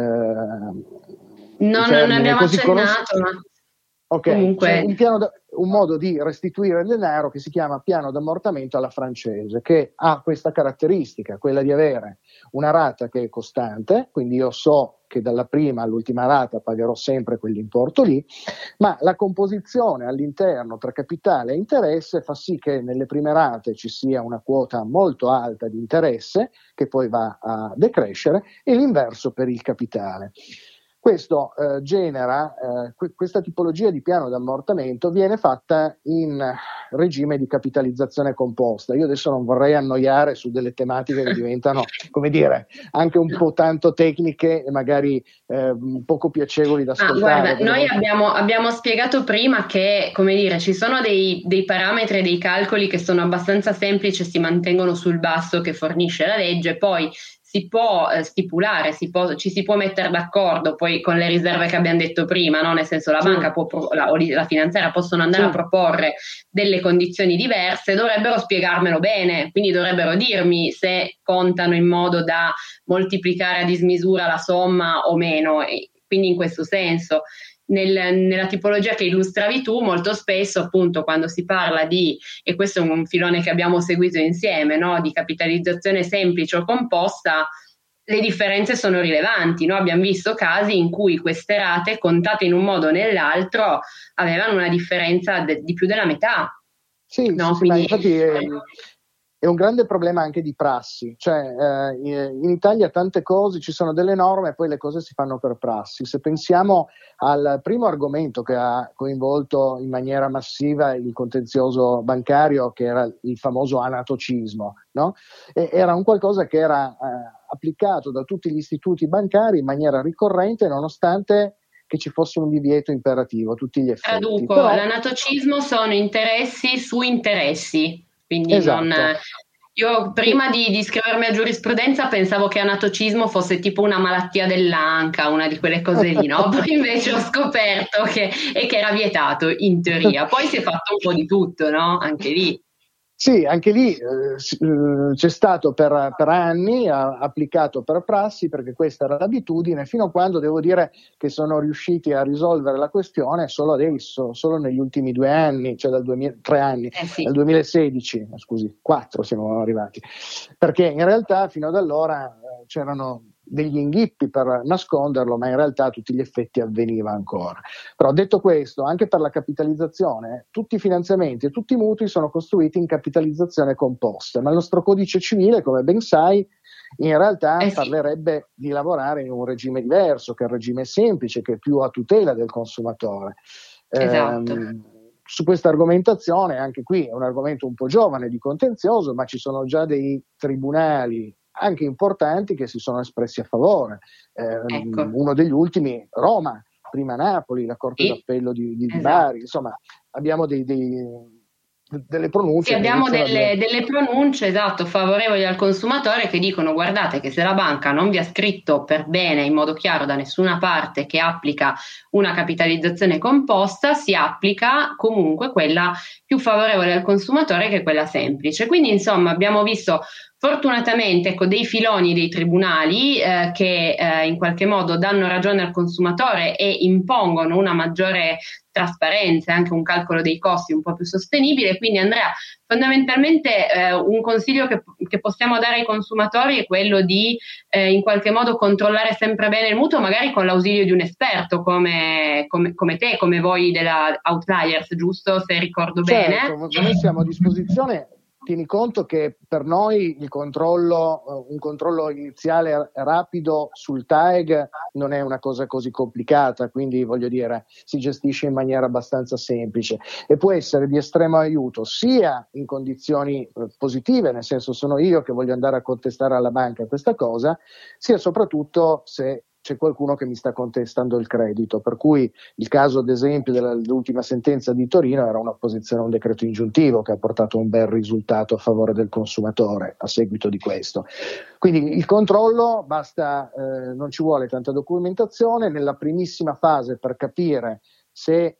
[SPEAKER 2] No, non ne abbiamo accennato, ma
[SPEAKER 4] ok,
[SPEAKER 2] comunque
[SPEAKER 4] c'è un, piano da, un modo di restituire il denaro che si chiama piano d'ammortamento alla francese, che ha questa caratteristica, quella di avere una rata che è costante, quindi io so che dalla prima all'ultima rata pagherò sempre quell'importo lì, ma la composizione all'interno tra capitale e interesse fa sì che nelle prime rate ci sia una quota molto alta di interesse che poi va a decrescere, e l'inverso per il capitale. Questo eh, genera, eh, que- questa tipologia di piano d'ammortamento viene fatta in regime di capitalizzazione composta. Io adesso non vorrei annoiare su delle tematiche che diventano, come dire, anche un po' tanto tecniche e magari eh, poco piacevoli da ascoltare.
[SPEAKER 2] Ah, guarda, noi
[SPEAKER 4] volte...
[SPEAKER 2] abbiamo, abbiamo spiegato prima che, come dire, ci sono dei, dei parametri e dei calcoli che sono abbastanza semplici e si mantengono sul basso che fornisce la legge, poi si può eh, stipulare, si può, ci si può mettere d'accordo poi con le riserve che abbiamo detto prima, no? Nel senso la
[SPEAKER 4] Sì.
[SPEAKER 2] banca può, la, o la finanziaria possono andare
[SPEAKER 4] Sì.
[SPEAKER 2] a proporre delle condizioni diverse, dovrebbero spiegarmelo bene, quindi dovrebbero dirmi se contano in modo da moltiplicare a dismisura la somma o meno, e quindi in questo senso. Nel, nella tipologia che illustravi tu, molto spesso appunto quando si parla di, e questo è un filone che abbiamo seguito insieme, no, di capitalizzazione semplice o composta, le differenze sono rilevanti, no? Abbiamo visto casi in cui queste rate contate in un modo o nell'altro avevano una differenza de- di più della metà.
[SPEAKER 4] Sì,
[SPEAKER 2] no?
[SPEAKER 4] sì, sì, ma
[SPEAKER 2] Quindi,
[SPEAKER 4] infatti eh, è un grande problema anche di prassi, cioè eh, in Italia tante cose, ci sono delle norme e poi le cose si fanno per prassi. Se pensiamo al primo argomento che ha coinvolto in maniera massiva il contenzioso bancario, che era il famoso anatocismo, no? E era un qualcosa che era eh, applicato da tutti gli istituti bancari in maniera ricorrente, nonostante che ci fosse un divieto imperativo a tutti gli effetti.
[SPEAKER 2] Traduco,
[SPEAKER 4] Però,
[SPEAKER 2] l'anatocismo sono interessi su interessi. Quindi
[SPEAKER 4] esatto.
[SPEAKER 2] non, io prima di, di iscrivermi a giurisprudenza pensavo che anatocismo fosse tipo una malattia dell'anca, una di quelle cose lì, no? Poi invece ho scoperto che, e che era vietato in teoria. Poi si è fatto un po' di tutto, no? Anche lì.
[SPEAKER 4] Sì, anche lì eh, c'è stato per, per anni, ha applicato per prassi, perché questa era l'abitudine, fino a quando devo dire che sono riusciti a risolvere la questione solo adesso, solo negli ultimi due anni, cioè dal duemila, tre anni,
[SPEAKER 2] eh sì.
[SPEAKER 4] dal duemilasedici, scusi, quattro siamo arrivati, perché in realtà fino ad allora eh, c'erano degli inghippi per nasconderlo, ma in realtà a tutti gli effetti avveniva ancora. Però detto questo, anche per la capitalizzazione, tutti i finanziamenti e tutti i mutui sono costruiti in capitalizzazione composta, ma il nostro codice civile, come ben sai, in realtà
[SPEAKER 2] eh sì.
[SPEAKER 4] parlerebbe di lavorare in un regime diverso, che è il regime semplice, che è più a tutela del consumatore.
[SPEAKER 2] Esatto.
[SPEAKER 4] Ehm, su questa argomentazione, anche qui è un argomento un po' giovane di contenzioso, ma ci sono già dei tribunali anche importanti che si sono espressi a favore. Eh,
[SPEAKER 2] ecco.
[SPEAKER 4] Uno degli ultimi, Roma, prima Napoli, la Corte
[SPEAKER 2] sì.
[SPEAKER 4] d'Appello di, di
[SPEAKER 2] esatto.
[SPEAKER 4] Bari, insomma abbiamo dei, dei, delle pronunce.
[SPEAKER 2] Sì, abbiamo delle,
[SPEAKER 4] a...
[SPEAKER 2] delle pronunce, esatto, favorevoli al consumatore, che dicono: guardate che se la banca non vi ha scritto per bene, in modo chiaro, da nessuna parte, che applica una capitalizzazione composta, si applica comunque quella più favorevole al consumatore, che è quella semplice. Quindi insomma abbiamo visto fortunatamente, ecco, dei filoni dei tribunali eh, che eh, in qualche modo danno ragione al consumatore e impongono una maggiore trasparenza e anche un calcolo dei costi un po' più sostenibile. Quindi Andrea, fondamentalmente eh, un consiglio che, che possiamo dare ai consumatori è quello di eh, in qualche modo controllare sempre bene il mutuo, magari con l'ausilio di un esperto come, come, come te, come voi della Outliers, giusto, se ricordo
[SPEAKER 4] certo,
[SPEAKER 2] bene?
[SPEAKER 4] Noi siamo a disposizione. Tieni conto che per noi il controllo, un controllo iniziale rapido sul T A E G non è una cosa così complicata, quindi voglio dire si gestisce in maniera abbastanza semplice e può essere di estremo aiuto sia in condizioni positive, nel senso sono io che voglio andare a contestare alla banca questa cosa, sia soprattutto se c'è qualcuno che mi sta contestando il credito, per cui il caso ad esempio dell'ultima sentenza di Torino era un'opposizione a un decreto ingiuntivo che ha portato un bel risultato a favore del consumatore a seguito di questo. Quindi il controllo basta, eh, non ci vuole tanta documentazione, nella primissima fase per capire se eh,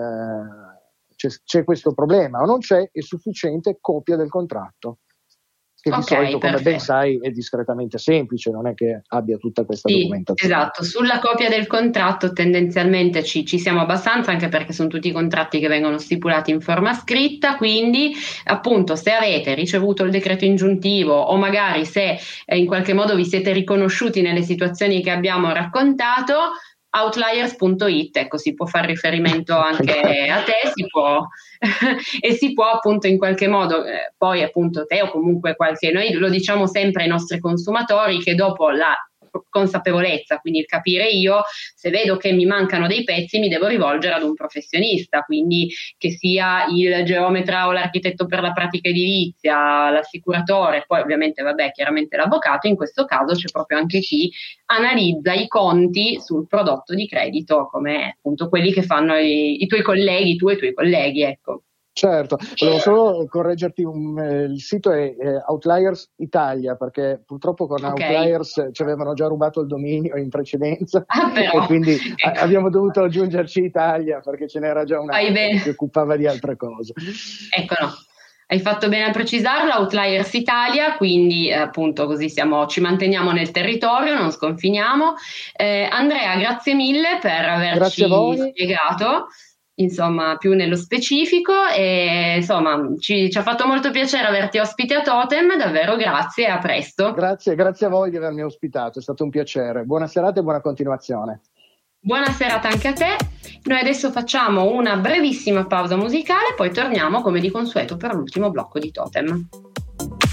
[SPEAKER 4] c'è, c'è questo problema o non c'è, è sufficiente copia del contratto, che di
[SPEAKER 2] okay,
[SPEAKER 4] solito, come
[SPEAKER 2] perfetto.
[SPEAKER 4] ben sai, è discretamente semplice, non è che abbia tutta questa
[SPEAKER 2] sì,
[SPEAKER 4] documentazione.
[SPEAKER 2] Esatto, sulla copia del contratto tendenzialmente ci, ci siamo abbastanza, anche perché sono tutti contratti che vengono stipulati in forma scritta, quindi appunto se avete ricevuto il decreto ingiuntivo o magari se eh, in qualche modo vi siete riconosciuti nelle situazioni che abbiamo raccontato, outliers punto it, ecco, si può fare riferimento anche a te, si può e si può appunto in qualche modo eh, poi appunto te o comunque qualche, noi lo diciamo sempre ai nostri consumatori che dopo la consapevolezza, quindi il capire io, se vedo che mi mancano dei pezzi mi devo rivolgere ad un professionista, quindi che sia il geometra o l'architetto per la pratica edilizia, l'assicuratore, poi ovviamente vabbè chiaramente l'avvocato, in questo caso c'è proprio anche chi analizza i conti sul prodotto di credito, come appunto quelli che fanno i, i tuoi colleghi, tu e i tuoi colleghi, ecco.
[SPEAKER 4] Certo, volevo solo correggerti, un, eh, il sito è eh, Outliers Italia, perché purtroppo con
[SPEAKER 2] okay.
[SPEAKER 4] Outliers ci avevano già rubato il dominio in precedenza
[SPEAKER 2] ah, però.
[SPEAKER 4] e quindi
[SPEAKER 2] ecco.
[SPEAKER 4] a- abbiamo dovuto aggiungerci Italia perché ce n'era già una che si occupava di altre cose.
[SPEAKER 2] Ecco, no. Hai fatto bene a precisarlo, Outliers Italia, quindi eh, appunto così siamo, ci manteniamo nel territorio, non sconfiniamo. Eh, Andrea, grazie mille per averci spiegato, insomma, più nello specifico e insomma ci, ci ha fatto molto piacere averti ospite a Totem, davvero grazie e a presto.
[SPEAKER 4] Grazie, grazie a voi di avermi ospitato, è stato un piacere. Buona serata e buona continuazione.
[SPEAKER 2] Buona serata anche a te. Noi adesso facciamo una brevissima pausa musicale, poi torniamo come di consueto per l'ultimo blocco di Totem.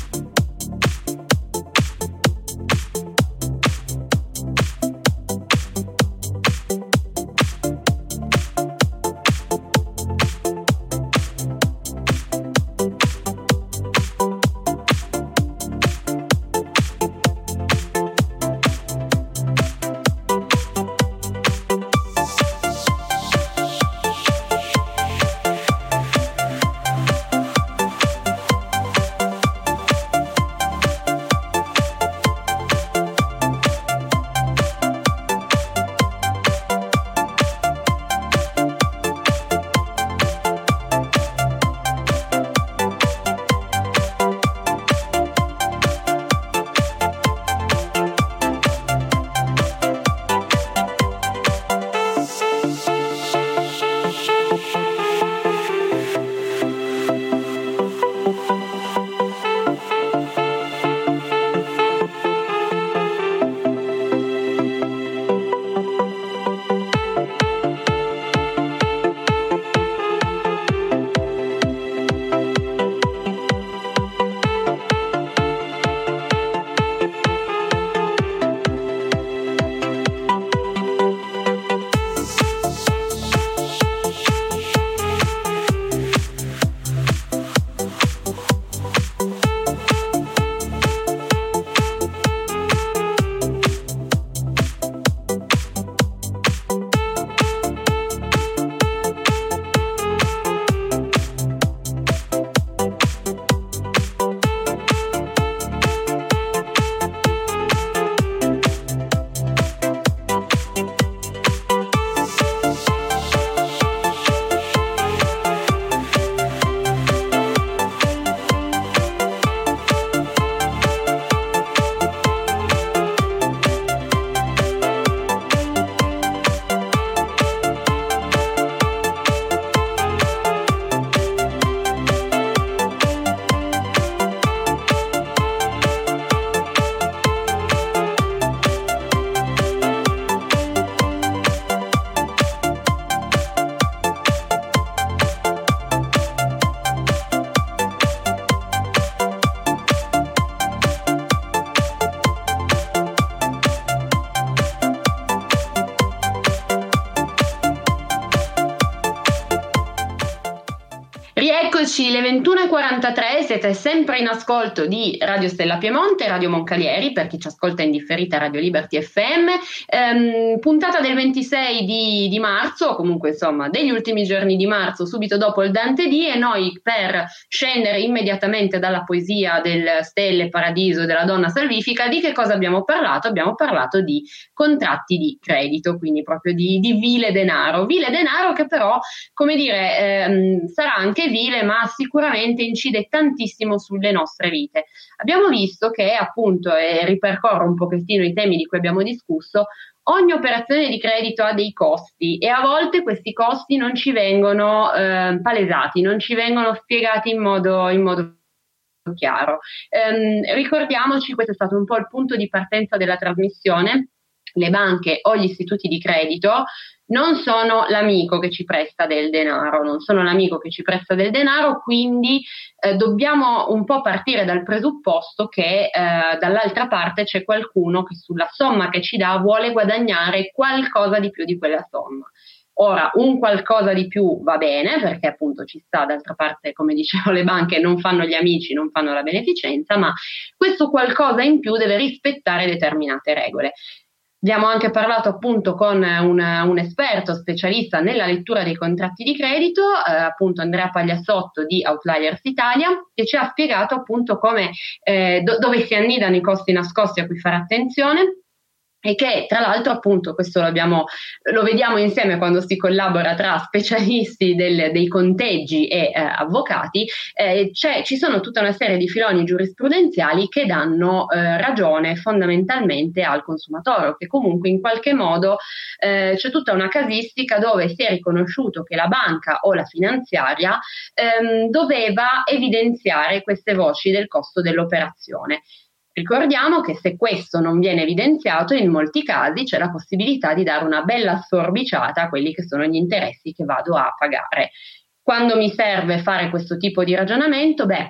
[SPEAKER 2] amici, le ventuno e quarantatré, siete sempre in ascolto di Radio Stella Piemonte, Radio Moncalieri, per chi ci ascolta in differita Radio Liberty F M, ehm, puntata del ventisei di, di marzo, comunque insomma degli ultimi giorni di marzo, subito dopo il Dante D, e noi per scendere immediatamente dalla poesia del Stelle, Paradiso e della donna salvifica, di che cosa abbiamo parlato? Abbiamo parlato di contratti di credito, quindi proprio di, di vile denaro, vile denaro che però, come dire, ehm, sarà anche vile, ma sicuramente incide tantissimo sulle nostre vite. Abbiamo visto che, appunto, e ripercorro un pochettino i temi di cui abbiamo discusso, ogni operazione di credito ha dei costi e a volte questi costi non ci vengono eh, palesati, non ci vengono spiegati in modo, in modo chiaro. Ehm, ricordiamoci, questo è stato un po' il punto di partenza della trasmissione: le banche o gli istituti di credito non sono l'amico che ci presta del denaro, non sono l'amico che ci presta del denaro, quindi eh, dobbiamo un po' partire dal presupposto che eh, dall'altra parte c'è qualcuno che sulla somma che ci dà vuole guadagnare qualcosa di più di quella somma. Ora, un qualcosa di più va bene, perché appunto ci sta, d'altra parte, come dicevo, le banche non fanno gli amici, non fanno la beneficenza, ma questo qualcosa in più deve rispettare determinate regole. Abbiamo anche parlato appunto con un, un esperto specialista nella lettura dei contratti di credito, eh, appunto Andrea Pagliasotto di Outliers Italia, che ci ha spiegato appunto come, eh, do, dove si annidano i costi nascosti a cui fare attenzione, e che tra l'altro appunto questo lo, abbiamo, lo vediamo insieme quando si collabora tra specialisti del, dei conteggi e eh, avvocati, eh, c'è, ci sono tutta una serie di filoni giurisprudenziali che danno eh, ragione fondamentalmente al consumatore, che comunque in qualche modo eh, c'è tutta una casistica dove si è riconosciuto che la banca o la finanziaria ehm, doveva evidenziare queste voci del costo dell'operazione. Ricordiamo che se questo non viene evidenziato, in molti casi c'è la possibilità di dare una bella sforbiciata a quelli che sono gli interessi che vado a pagare. Quando mi serve fare questo tipo di ragionamento? Beh,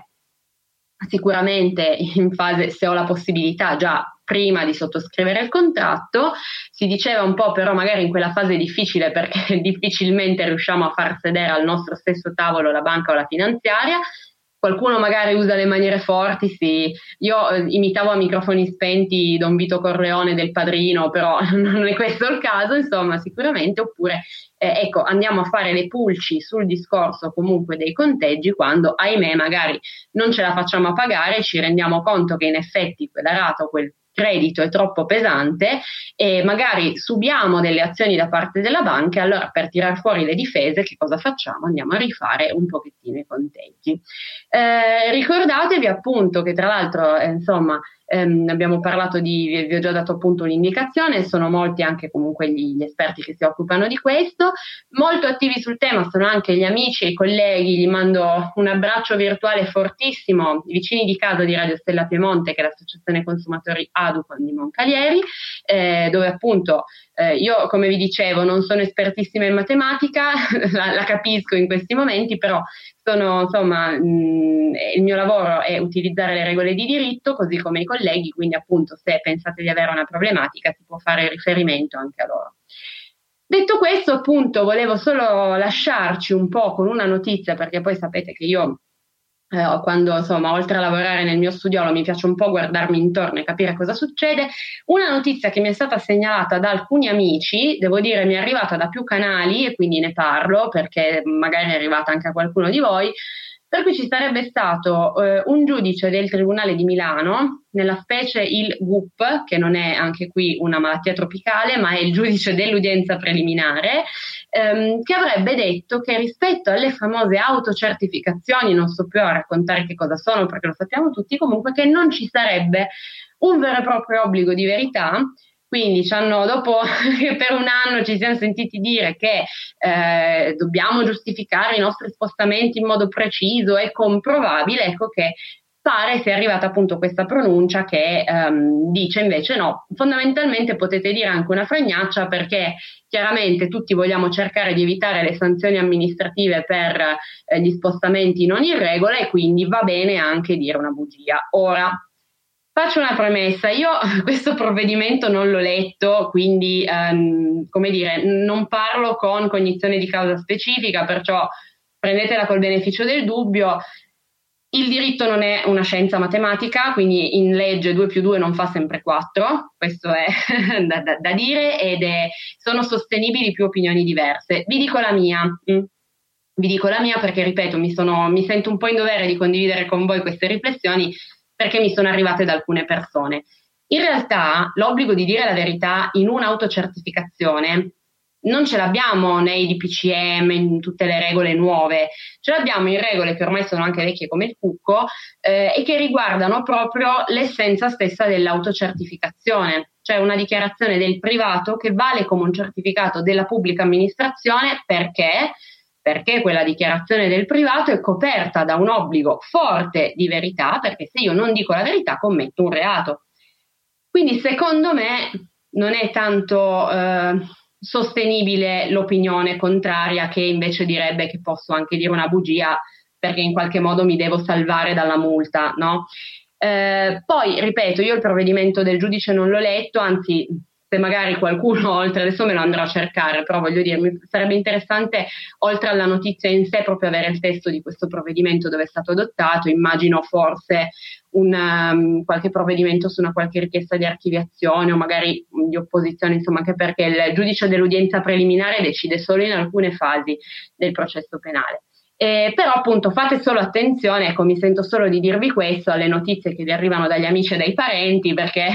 [SPEAKER 2] sicuramente in fase, se ho la possibilità già prima di sottoscrivere il contratto, si diceva un po' però magari in quella fase difficile, perché difficilmente riusciamo a far sedere al nostro stesso tavolo la banca o la finanziaria. Qualcuno magari usa le maniere forti, sì. Io eh, imitavo a microfoni spenti Don Vito Corleone del Padrino, però non è questo il caso, insomma, sicuramente. Oppure, eh, ecco, andiamo a fare le pulci sul discorso comunque dei conteggi quando, ahimè, magari non ce la facciamo a pagare, ci rendiamo conto che in effetti quella rata o quel credito è troppo pesante e magari subiamo delle azioni da parte della banca. Allora, per tirar fuori le difese, che cosa facciamo? Andiamo a rifare un pochettino i conteggi. Eh, ricordatevi appunto che tra l'altro eh, insomma ehm, abbiamo parlato di, vi, vi ho già dato appunto un'indicazione, sono molti anche comunque gli, gli esperti che si occupano di questo, molto attivi sul tema sono anche gli amici e i colleghi. Gli mando un abbraccio virtuale fortissimo, i vicini di casa di Radio Stella Piemonte, che è l'associazione consumatori Aducon di Moncalieri, eh, dove appunto eh, io, come vi dicevo, non sono espertissima in matematica, la, la capisco in questi momenti, però sono, insomma, mh, il mio lavoro è utilizzare le regole di diritto, così come i colleghi, quindi appunto se pensate di avere una problematica si può fare riferimento anche a loro. Detto questo, appunto, volevo solo lasciarci un po' con una notizia, perché poi sapete che io Eh, quando insomma oltre a lavorare nel mio studiolo mi piace un po' guardarmi intorno e capire cosa succede. Una notizia che mi è stata segnalata da alcuni amici, devo dire mi è arrivata da più canali e quindi ne parlo perché magari è arrivata anche a qualcuno di voi, per cui ci sarebbe stato eh, un giudice del Tribunale di Milano, nella specie il G U P, che non è anche qui una malattia tropicale, ma è il giudice dell'udienza preliminare, ehm, che avrebbe detto che rispetto alle famose autocertificazioni, non so più a raccontare che cosa sono perché lo sappiamo tutti, comunque che non ci sarebbe un vero e proprio obbligo di verità. Quindi ci hanno, dopo che per un anno ci siamo sentiti dire che eh, dobbiamo giustificare i nostri spostamenti in modo preciso e comprovabile, ecco che pare sia arrivata appunto questa pronuncia che ehm, dice invece no, fondamentalmente potete dire anche una fregnaccia, perché chiaramente tutti vogliamo cercare di evitare le sanzioni amministrative per eh, gli spostamenti non in regola e quindi va bene anche dire una bugia. Ora, faccio una premessa, io questo provvedimento non l'ho letto, quindi ehm, come dire, non parlo con cognizione di causa specifica, perciò prendetela col beneficio del dubbio. Il diritto non è una scienza matematica, quindi in legge due più due non fa sempre quattro, questo è da, da, da dire, ed è, sono sostenibili più opinioni diverse. Vi dico la mia, mm. vi dico la mia perché, ripeto, mi, sono, mi sento un po' in dovere di condividere con voi queste riflessioni perché mi sono arrivate da alcune persone. In realtà l'obbligo di dire la verità in un'autocertificazione non ce l'abbiamo nei D P C M, in tutte le regole nuove, ce l'abbiamo in regole che ormai sono anche vecchie come il cucco eh, e che riguardano proprio l'essenza stessa dell'autocertificazione, cioè una dichiarazione del privato che vale come un certificato della pubblica amministrazione. Perché? Perché quella dichiarazione del privato è coperta da un obbligo forte di verità, perché se io non dico la verità commetto un reato. Quindi secondo me non è tanto eh, sostenibile l'opinione contraria, che invece direbbe che posso anche dire una bugia perché in qualche modo mi devo salvare dalla multa, no? Eh, poi, ripeto, io il provvedimento del giudice non l'ho letto, anzi, se magari qualcuno oltre, adesso me lo andrò a cercare, però voglio dire, mi sarebbe interessante, oltre alla notizia in sé, proprio avere il testo di questo provvedimento, dove è stato adottato. Immagino forse un, um, qualche provvedimento su una qualche richiesta di archiviazione o magari di opposizione, insomma, anche perché il giudice dell'udienza preliminare decide solo in alcune fasi del processo penale. Eh, però appunto fate solo attenzione, ecco, mi sento solo di dirvi questo, alle notizie che vi arrivano dagli amici e dai parenti, perché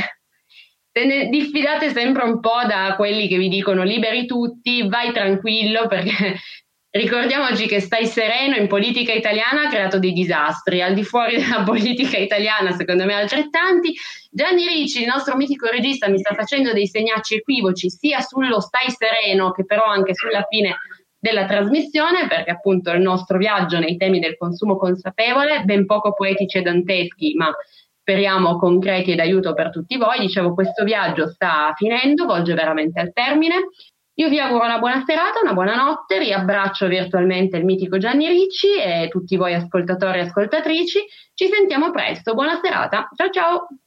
[SPEAKER 2] se ne diffidate sempre un po' da quelli che vi dicono liberi tutti, vai tranquillo, perché ricordiamoci che Stai Sereno in politica italiana ha creato dei disastri, al di fuori della politica italiana secondo me altrettanti. Gianni Ricci, il nostro mitico regista, mi sta facendo dei segnacci equivoci sia sullo Stai Sereno che però anche sulla fine della trasmissione, perché appunto il nostro viaggio nei temi del consumo consapevole, ben poco poetici e danteschi, ma speriamo concreti ed aiuto per tutti voi. Dicevo, questo viaggio sta finendo, volge veramente al termine. Io vi auguro una buona serata, una buona notte, riabbraccio virtualmente il mitico Gianni Ricci e tutti voi ascoltatori e ascoltatrici. Ci sentiamo presto, buona serata, ciao ciao!